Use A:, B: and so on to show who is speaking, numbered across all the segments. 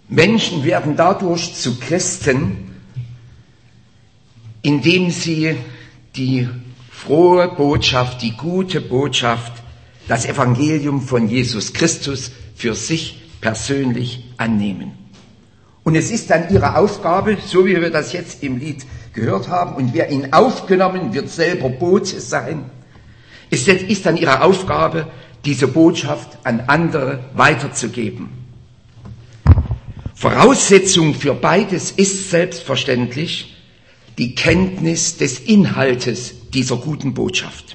A: Menschen werden dadurch zu Christen, indem sie die frohe Botschaft, die gute Botschaft, das Evangelium von Jesus Christus für sich persönlich annehmen. Und es ist dann ihre Aufgabe, so wie wir das jetzt im Lied gehört haben, und wer ihn aufgenommen, wird selber Bote sein. Es ist dann ihre Aufgabe, diese Botschaft an andere weiterzugeben. Voraussetzung für beides ist selbstverständlich die Kenntnis des Inhaltes dieser guten Botschaft.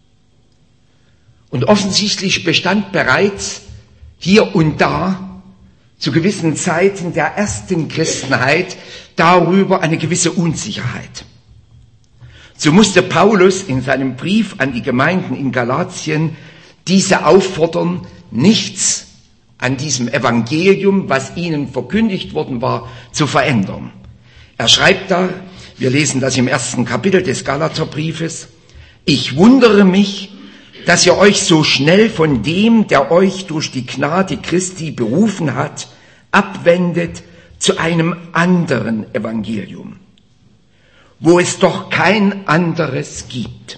A: Und offensichtlich bestand bereits hier und da zu gewissen Zeiten der ersten Christenheit darüber eine gewisse Unsicherheit. So musste Paulus in seinem Brief an die Gemeinden in Galatien diese auffordern, nichts an diesem Evangelium, was ihnen verkündigt worden war, zu verändern. Er schreibt da, wir lesen das im 1. Kapitel des Galaterbriefes: Ich wundere mich, dass ihr euch so schnell von dem, der euch durch die Gnade Christi berufen hat, abwendet zu einem anderen Evangelium, wo es doch kein anderes gibt.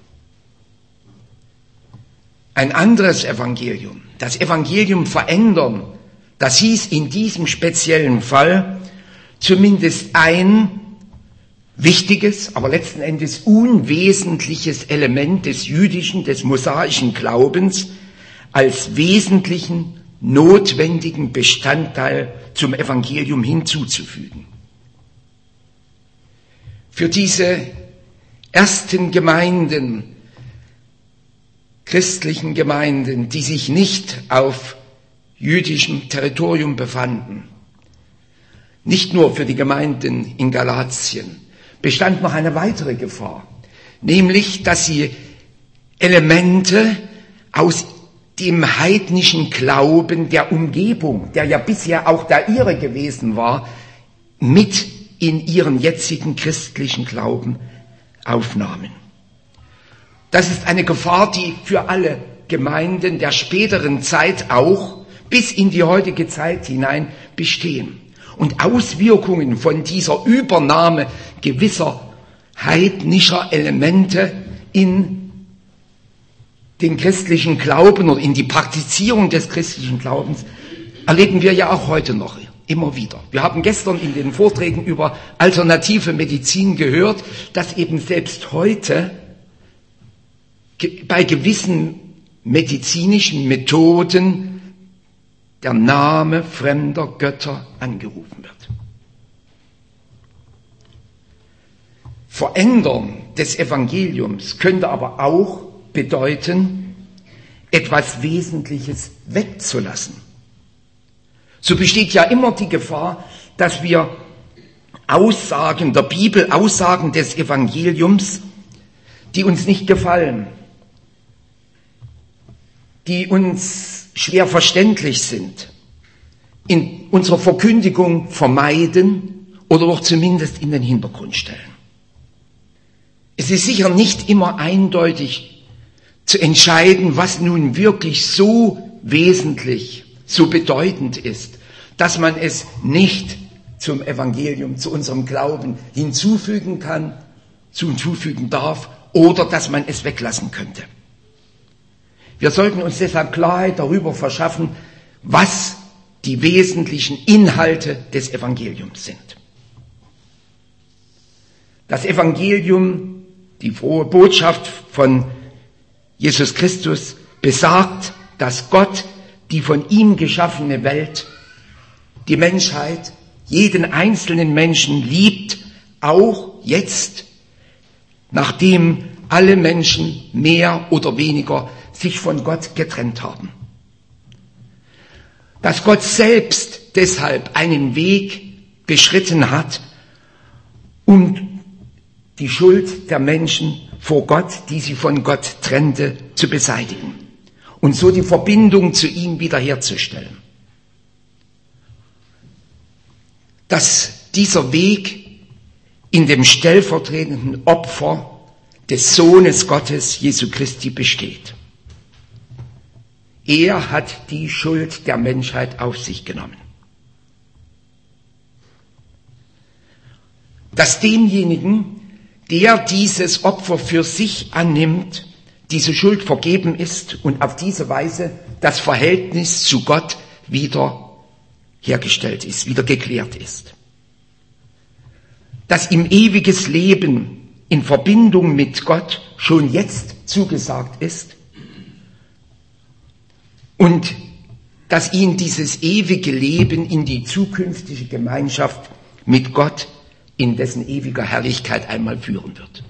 A: Ein anderes Evangelium, das Evangelium verändern, das hieß in diesem speziellen Fall zumindest ein wichtiges, aber letzten Endes unwesentliches Element des jüdischen, des mosaischen Glaubens als wesentlichen, notwendigen Bestandteil zum Evangelium hinzuzufügen. Für diese ersten Gemeinden, christlichen Gemeinden, die sich nicht auf jüdischem Territorium befanden, nicht nur für die Gemeinden in Galatien, bestand noch eine weitere Gefahr, nämlich, dass sie Elemente aus dem heidnischen Glauben der Umgebung, der ja bisher auch der ihre gewesen war, mit in ihren jetzigen christlichen Glauben aufnahmen. Das ist eine Gefahr, die für alle Gemeinden der späteren Zeit auch bis in die heutige Zeit hinein bestehen. Und Auswirkungen von dieser Übernahme gewisser heidnischer Elemente in den christlichen Glauben oder in die Praktizierung des christlichen Glaubens erleben wir ja auch heute noch immer wieder. Wir haben gestern in den Vorträgen über alternative Medizin gehört, dass eben selbst heute bei gewissen medizinischen Methoden der Name fremder Götter angerufen wird. Verändern des Evangeliums könnte aber auch bedeuten, etwas Wesentliches wegzulassen. So besteht ja immer die Gefahr, dass wir Aussagen der Bibel, Aussagen des Evangeliums, die uns nicht gefallen, die uns schwer verständlich sind, in unserer Verkündigung vermeiden oder doch zumindest in den Hintergrund stellen. Es ist sicher nicht immer eindeutig zu entscheiden, was nun wirklich so wesentlich, so bedeutend ist, dass man es nicht zum Evangelium, zu unserem Glauben hinzufügen kann, hinzufügen darf oder dass man es weglassen könnte. Wir sollten uns deshalb Klarheit darüber verschaffen, was die wesentlichen Inhalte des Evangeliums sind. Das Evangelium, die frohe Botschaft von Jesus Christus, besagt, dass Gott die von ihm geschaffene Welt, die Menschheit, jeden einzelnen Menschen liebt, auch jetzt, nachdem alle Menschen mehr oder weniger sich von Gott getrennt haben. Dass Gott selbst deshalb einen Weg beschritten hat, um die Schuld der Menschen vor Gott, die sie von Gott trennte, zu beseitigen und so die Verbindung zu ihm wiederherzustellen. Dass dieser Weg in dem stellvertretenden Opfer des Sohnes Gottes, Jesu Christi, besteht. Er hat die Schuld der Menschheit auf sich genommen. dass demjenigen, der dieses Opfer für sich annimmt, diese Schuld vergeben ist und auf diese Weise das Verhältnis zu Gott wieder hergestellt ist, wieder geklärt ist. Dass ihm ewiges Leben in Verbindung mit Gott schon jetzt zugesagt ist und dass ihn dieses ewige Leben in die zukünftige Gemeinschaft mit Gott in dessen ewiger Herrlichkeit einmal führen wird.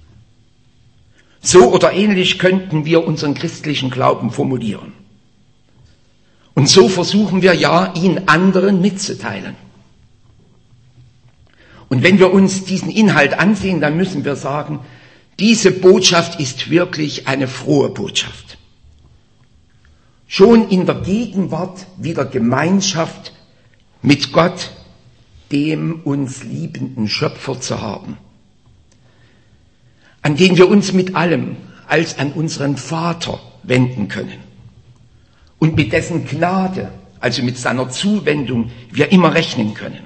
A: So oder ähnlich könnten wir unseren christlichen Glauben formulieren. Und so versuchen wir ja, ihn anderen mitzuteilen. Und wenn wir uns diesen Inhalt ansehen, dann müssen wir sagen, diese Botschaft ist wirklich eine frohe Botschaft. Schon in der Gegenwart wieder Gemeinschaft mit Gott, dem uns liebenden Schöpfer zu haben, an den wir uns mit allem als an unseren Vater wenden können und mit dessen Gnade, also mit seiner Zuwendung, wir immer rechnen können.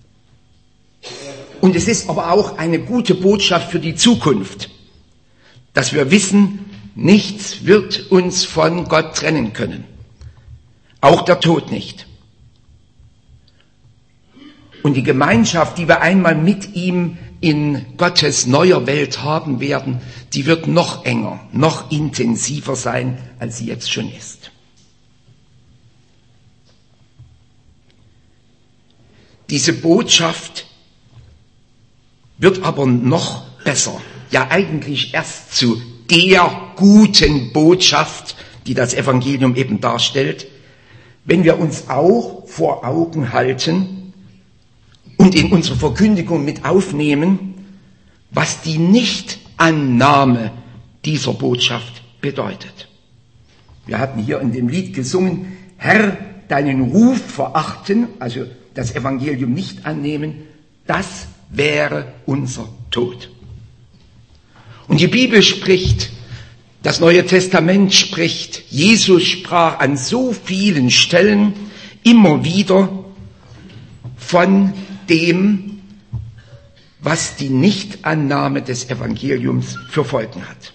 A: Und es ist aber auch eine gute Botschaft für die Zukunft, dass wir wissen, nichts wird uns von Gott trennen können, auch der Tod nicht. Und die Gemeinschaft, die wir einmal mit ihm in Gottes neuer Welt haben werden, die wird noch enger, noch intensiver sein, als sie jetzt schon ist. Diese Botschaft wird aber noch besser, ja eigentlich erst zu der guten Botschaft, die das Evangelium eben darstellt, wenn wir uns auch vor Augen halten und in unsere Verkündigung mit aufnehmen, was die Nichtannahme dieser Botschaft bedeutet. Wir hatten hier in dem Lied gesungen, Herr, deinen Ruf verachten, also das Evangelium nicht annehmen, das wäre unser Tod. Und die Bibel spricht, das Neue Testament spricht, Jesus sprach an so vielen Stellen immer wieder von dem, was die Nichtannahme des Evangeliums für Folgen hat.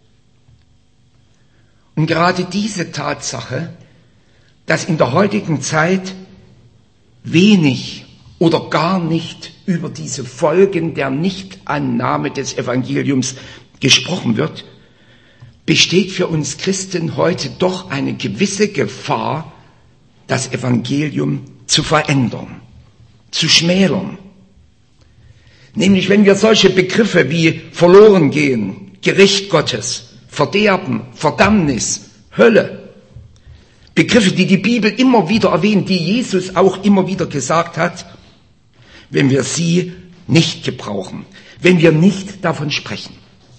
A: Und gerade diese Tatsache, dass in der heutigen Zeit wenig oder gar nicht über diese Folgen der Nichtannahme des Evangeliums gesprochen wird, besteht für uns Christen heute doch eine gewisse Gefahr, das Evangelium zu verändern, zu schmälern. Nämlich wenn wir solche Begriffe wie verloren gehen, Gericht Gottes, Verderben, Verdammnis, Hölle, Begriffe, die die Bibel immer wieder erwähnt, die Jesus auch immer wieder gesagt hat, wenn wir sie nicht gebrauchen, wenn wir nicht davon sprechen.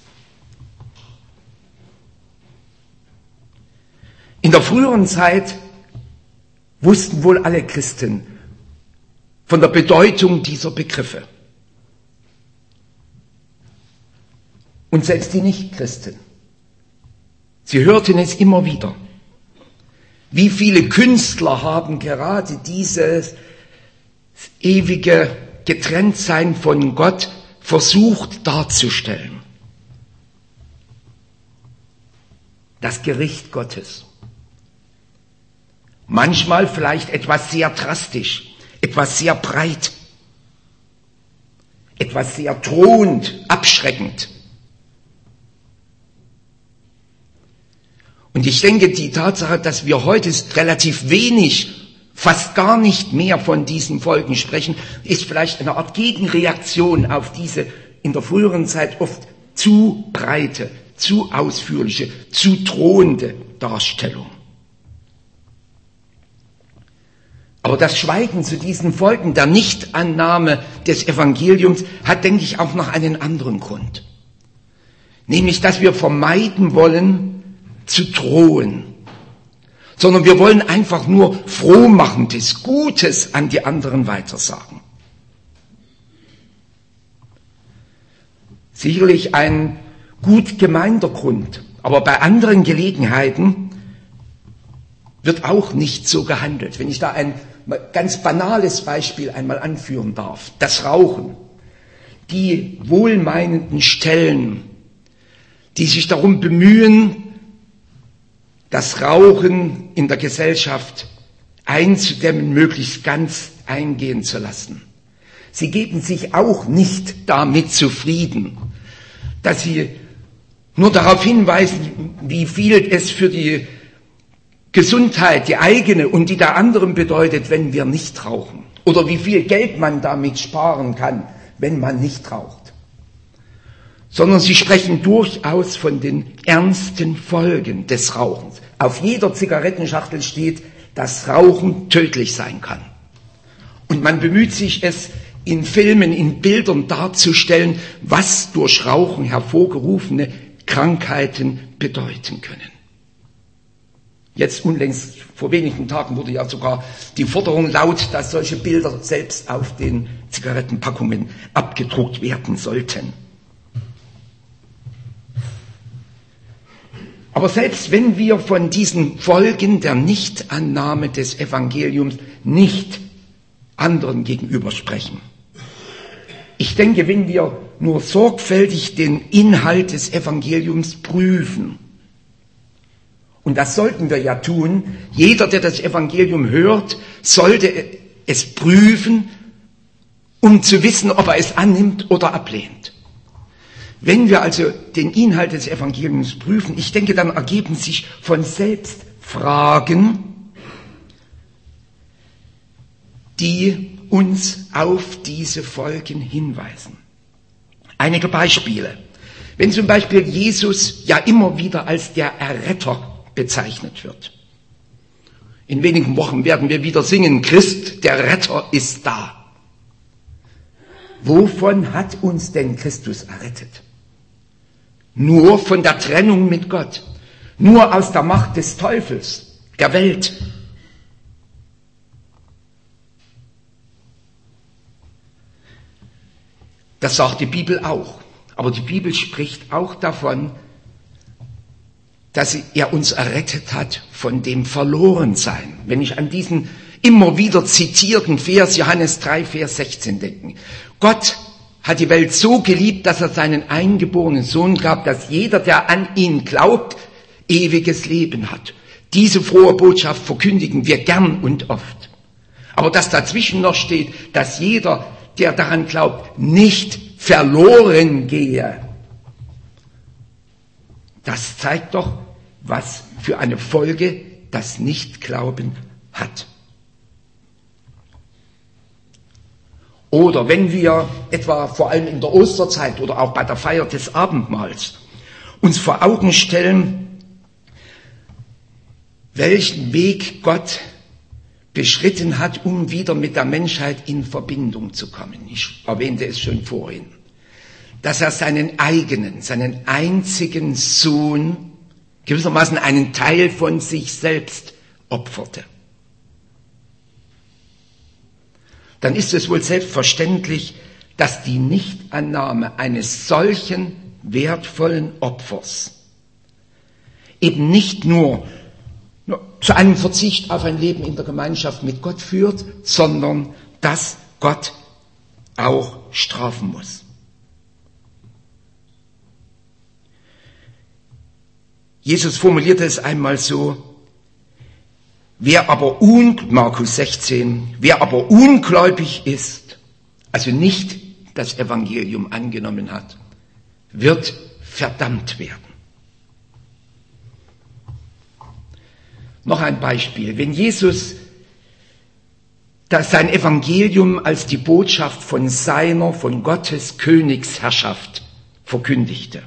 A: In der früheren Zeit wussten wohl alle Christen von der Bedeutung dieser Begriffe. Und selbst die Nichtchristen. Sie hörten es immer wieder. Wie viele Künstler haben gerade dieses ewige Getrenntsein von Gott versucht darzustellen. Das Gericht Gottes. Manchmal vielleicht etwas sehr drastisch, etwas sehr breit, etwas sehr drohend, abschreckend. Und ich denke, die Tatsache, dass wir heute relativ wenig, fast gar nicht mehr von diesen Folgen sprechen, ist vielleicht eine Art Gegenreaktion auf diese in der früheren Zeit oft zu breite, zu ausführliche, zu drohende Darstellung. Aber das Schweigen zu diesen Folgen der Nichtannahme des Evangeliums hat, denke ich, auch noch einen anderen Grund. Nämlich, dass wir vermeiden wollen, zu drohen, sondern wir wollen einfach nur Frohmachendes, Gutes an die anderen weitersagen. Sicherlich ein gut gemeinter Grund, aber bei anderen Gelegenheiten wird auch nicht so gehandelt. Wenn ich da ein ganz banales Beispiel einmal anführen darf, das Rauchen. die wohlmeinenden Stellen, die sich darum bemühen, das Rauchen in der Gesellschaft einzudämmen, möglichst ganz eingehen zu lassen. Sie geben sich auch nicht damit zufrieden, dass sie nur darauf hinweisen, wie viel es für die Gesundheit, die eigene und die der anderen bedeutet, wenn wir nicht rauchen. Oder wie viel Geld man damit sparen kann, wenn man nicht raucht. Sondern sie sprechen durchaus von den ernsten Folgen des Rauchens. Auf jeder Zigarettenschachtel steht, dass Rauchen tödlich sein kann. Und man bemüht sich, es in Filmen, in Bildern darzustellen, was durch Rauchen hervorgerufene Krankheiten bedeuten können. Jetzt unlängst, vor wenigen Tagen, wurde ja sogar die Forderung laut, dass solche Bilder selbst auf den Zigarettenpackungen abgedruckt werden sollten. Aber selbst wenn wir von diesen Folgen der Nichtannahme des Evangeliums nicht anderen gegenüber sprechen, ich denke, wenn wir nur sorgfältig den Inhalt des Evangeliums prüfen, und das sollten wir ja tun, jeder, der das Evangelium hört, sollte es prüfen, um zu wissen, ob er es annimmt oder ablehnt. Wenn wir also den Inhalt des Evangeliums prüfen, ich denke, dann ergeben sich von selbst Fragen, die uns auf diese Folgen hinweisen. Einige Beispiele. Wenn zum Beispiel Jesus ja immer wieder als der Erretter bezeichnet wird. In wenigen Wochen werden wir wieder singen, Christ, der Retter ist da. Wovon hat uns denn Christus errettet? Nur von der Trennung mit Gott, nur aus der Macht des Teufels, der Welt. Das sagt die Bibel auch. Aber die Bibel spricht auch davon, dass er uns errettet hat von dem Verlorensein. Wenn ich an diesen immer wieder zitierten Vers, Johannes 3, Vers 16 denke. Gott hat die Welt so geliebt, dass er seinen eingeborenen Sohn gab, dass jeder, der an ihn glaubt, ewiges Leben hat. Diese frohe Botschaft verkündigen wir gern und oft. Aber dass dazwischen noch steht, dass jeder, der daran glaubt, nicht verloren gehe, das zeigt doch, was für eine Folge das Nichtglauben hat. Oder wenn wir etwa vor allem in der Osterzeit oder auch bei der Feier des Abendmahls uns vor Augen stellen, welchen Weg Gott beschritten hat, um wieder mit der Menschheit in Verbindung zu kommen. Ich erwähnte es schon vorhin. Dass er seinen eigenen, seinen einzigen Sohn, gewissermaßen einen Teil von sich selbst opferte. Dann ist es wohl selbstverständlich, dass die Nichtannahme eines solchen wertvollen Opfers eben nicht nur zu einem Verzicht auf ein Leben in der Gemeinschaft mit Gott führt, sondern dass Gott auch strafen muss. Jesus formulierte es einmal so, Markus 16, wer aber ungläubig ist, also nicht das Evangelium angenommen hat, wird verdammt werden. Noch ein Beispiel. Wenn Jesus sein Evangelium als die Botschaft von Gottes Königsherrschaft verkündigte,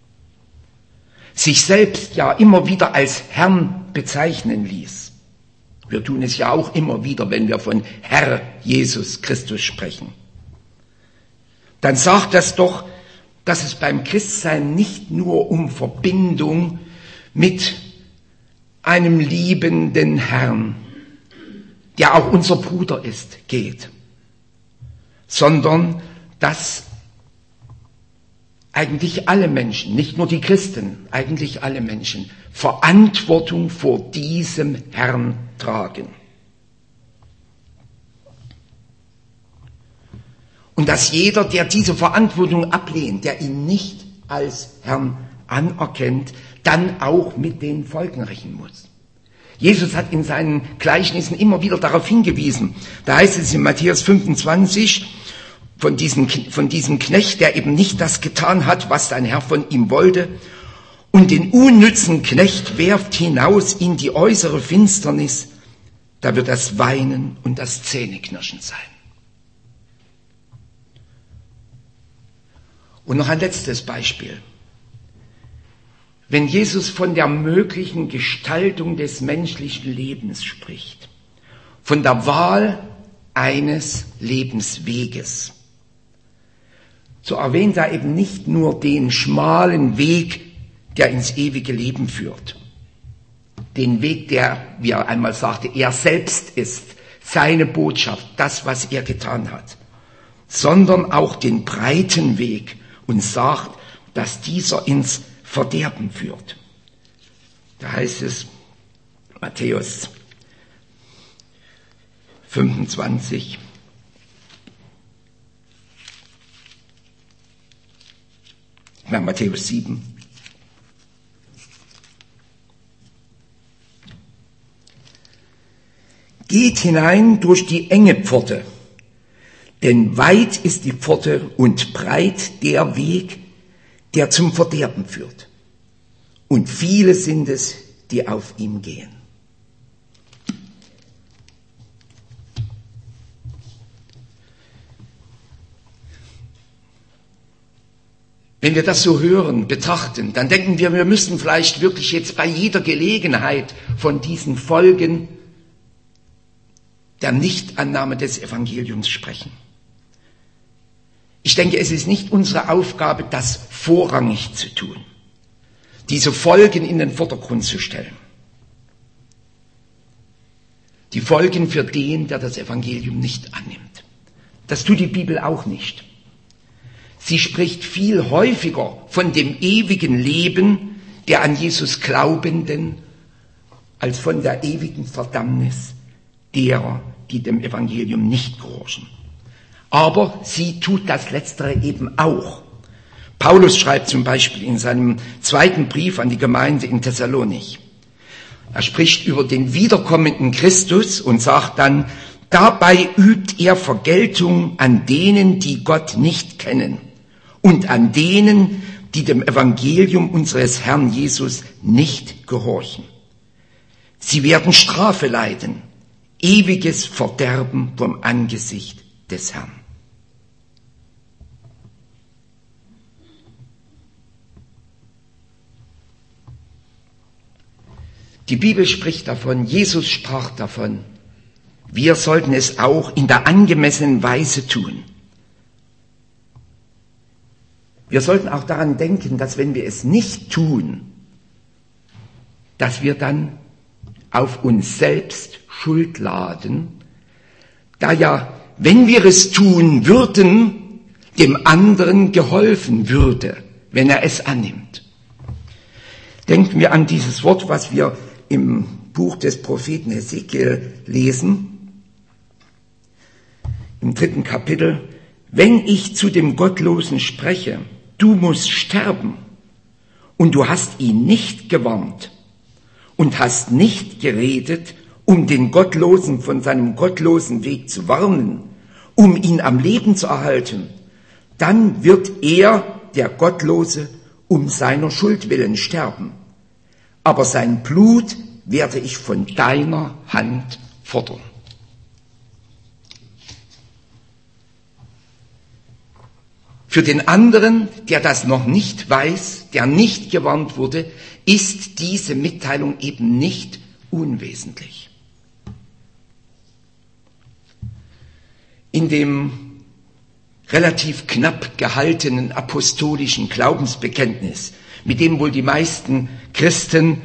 A: sich selbst ja immer wieder als Herrn bezeichnen ließ. Wir tun es ja auch immer wieder, wenn wir von Herr Jesus Christus sprechen. Dann sagt das doch, dass es beim Christsein nicht nur um Verbindung mit einem liebenden Herrn, der auch unser Bruder ist, geht, sondern dass eigentlich alle Menschen, nicht nur die Christen, eigentlich alle Menschen Verantwortung vor diesem Herrn tragen. Und dass jeder, der diese Verantwortung ablehnt, der ihn nicht als Herrn anerkennt, dann auch mit den Folgen rechnen muss. Jesus hat in seinen Gleichnissen immer wieder darauf hingewiesen. Da heißt es in Matthäus 25 von diesem Knecht, der eben nicht das getan hat, was sein Herr von ihm wollte. Und den unnützen Knecht werft hinaus in die äußere Finsternis. Da wird das Weinen und das Zähneknirschen sein. Und noch ein letztes Beispiel. Wenn Jesus von der möglichen Gestaltung des menschlichen Lebens spricht, von der Wahl eines Lebensweges, so erwähnt er eben nicht nur den schmalen Weg, der ins ewige Leben führt, den Weg, der, wie er einmal sagte, er selbst ist, seine Botschaft, das, was er getan hat, sondern auch den breiten Weg und sagt, dass dieser ins Verderben führt. Da heißt es, Matthäus 25, Matthäus 7. Geht hinein durch die enge Pforte, denn weit ist die Pforte und breit der Weg, der zum Verderben führt. Und viele sind es, die auf ihm gehen. Wenn wir das so hören, betrachten, dann denken wir müssten vielleicht wirklich jetzt bei jeder Gelegenheit von diesen Folgen der Nichtannahme des Evangeliums sprechen. Ich denke, es ist nicht unsere Aufgabe, das vorrangig zu tun, diese Folgen in den Vordergrund zu stellen. Die Folgen für den, der das Evangelium nicht annimmt. Das tut die Bibel auch nicht. Sie spricht viel häufiger von dem ewigen Leben der an Jesus Glaubenden, als von der ewigen Verdammnis derer, die dem Evangelium nicht gehorchen. Aber sie tut das Letztere eben auch. Paulus schreibt zum Beispiel in seinem 2. Brief an die Gemeinde in Thessalonich. Er spricht über den wiederkommenden Christus und sagt dann, dabei übt er Vergeltung an denen, die Gott nicht kennen und an denen, die dem Evangelium unseres Herrn Jesus nicht gehorchen. Sie werden Strafe leiden, ewiges Verderben vom Angesicht des Herrn. Die Bibel spricht davon, Jesus sprach davon, wir sollten es auch in der angemessenen Weise tun. Wir sollten auch daran denken, dass wenn wir es nicht tun, dass wir dann auf uns selbst Schuld laden, da ja, wenn wir es tun würden, dem anderen geholfen würde, wenn er es annimmt. Denken wir an dieses Wort, was wir im Buch des Propheten Hesekiel lesen, im 3. Kapitel, wenn ich zu dem Gottlosen spreche, du musst sterben, und du hast ihn nicht gewarnt und hast nicht geredet, um den Gottlosen von seinem gottlosen Weg zu warnen, um ihn am Leben zu erhalten, dann wird er, der Gottlose, um seiner Schuld willen sterben. Aber sein Blut werde ich von deiner Hand fordern. Für den anderen, der das noch nicht weiß, der nicht gewarnt wurde, ist diese Mitteilung eben nicht unwesentlich. In dem relativ knapp gehaltenen apostolischen Glaubensbekenntnis, mit dem wohl die meisten Christen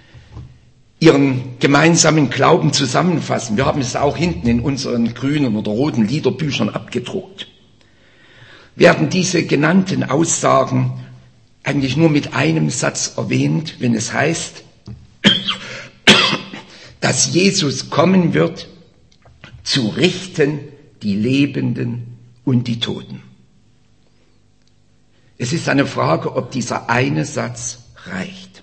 A: ihren gemeinsamen Glauben zusammenfassen. Wir haben es auch hinten in unseren grünen oder roten Liederbüchern abgedruckt. Werden diese genannten Aussagen eigentlich nur mit einem Satz erwähnt, wenn es heißt, dass Jesus kommen wird, zu richten die Lebenden und die Toten. Es ist eine Frage, ob dieser eine Satz reicht.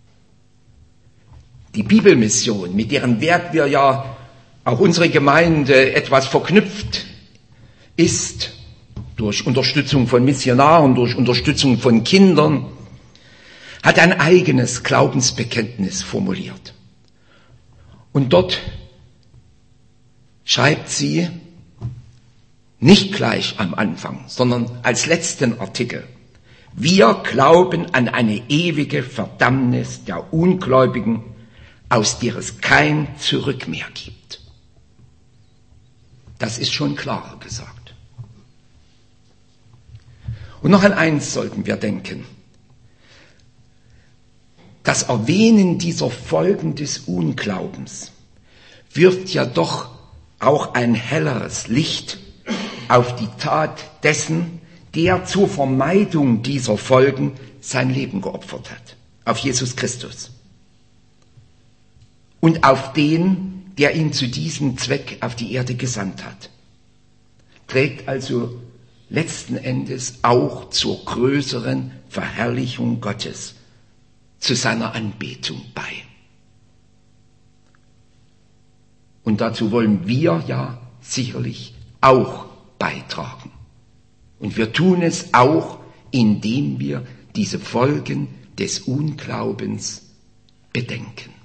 A: Die Bibelmission, mit deren Werk wir ja auch unsere Gemeinde etwas verknüpft ist, durch Unterstützung von Missionaren, durch Unterstützung von Kindern, hat ein eigenes Glaubensbekenntnis formuliert. Und dort schreibt sie nicht gleich am Anfang, sondern als letzten Artikel: Wir glauben an eine ewige Verdammnis der Ungläubigen, aus der es kein Zurück mehr gibt. Das ist schon klarer gesagt. Und noch an eins sollten wir denken. Das Erwähnen dieser Folgen des Unglaubens wirft ja doch auch ein helleres Licht auf die Tat dessen, der zur Vermeidung dieser Folgen sein Leben geopfert hat, auf Jesus Christus. Und auf den, der ihn zu diesem Zweck auf die Erde gesandt hat. Trägt also letzten Endes auch zur größeren Verherrlichung Gottes, zu seiner Anbetung bei. Und dazu wollen wir ja sicherlich auch beitragen. Und wir tun es auch, indem wir diese Folgen des Unglaubens bedenken.